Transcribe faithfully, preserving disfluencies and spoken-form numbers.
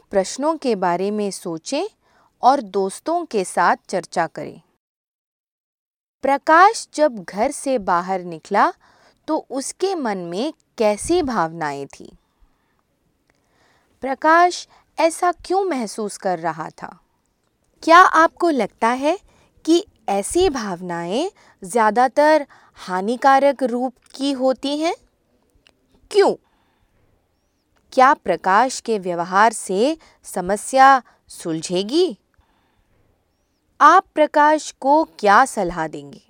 प्रश्नों के बारे में सोचें और दोस्तों के साथ चर्चा करें। प्रकाश जब घर से बाहर निकला तो उसके मन में कैसी भावनाएं थीं? प्रकाश ऐसा क्यों महसूस कर रहा था? क्या आपको लगता है कि ऐसी भावनाएं ज़्यादातर हानिकारक रूप की होती हैं? क्यों? क्या प्रकाश के व्यवहार से समस्या सुलझेगी? आप प्रकाश को क्या सलाह देंगे?